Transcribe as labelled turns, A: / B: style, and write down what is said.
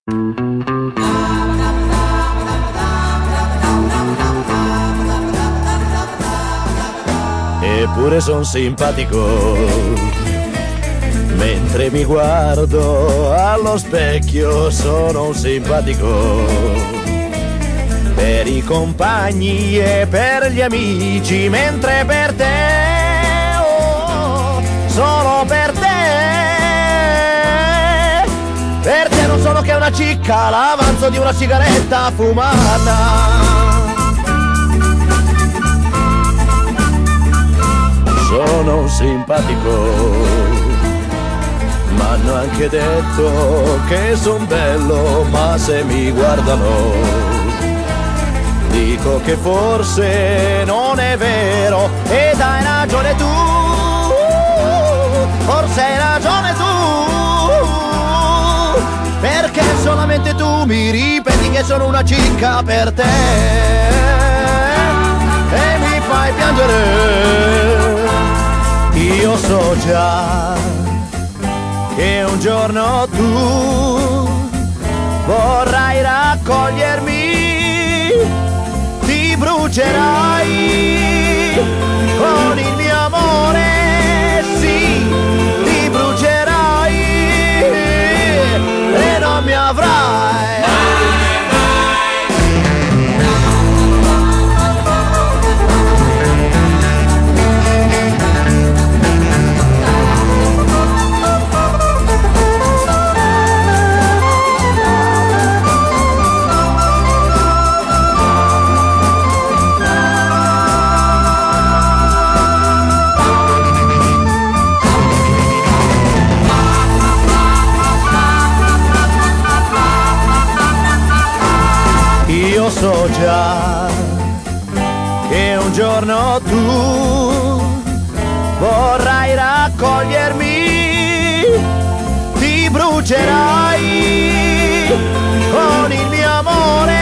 A: Eppure son simpatico, mentre mi guardo allo specchio sono un simpatico. Per i compagni e per gli amici, mentre per te, oh, solo per te. Per te non sono che una cicca, l'avanzo di una sigaretta fumata. Sono un simpatico, m'hanno anche detto che son bello, ma se mi guardano dico che forse non è vero, ed hai ragione tu, forse hai ragione tu, perché solamente tu mi ripeti che sono una cicca per te e mi fai piangere. Io so già che un giorno tu vorrai raccogliermi, ti brucerai con il mio amore, sì, ti brucerai e non mi avrai. Io so già che un giorno tu vorrai raccogliermi, ti brucerai con il mio amore.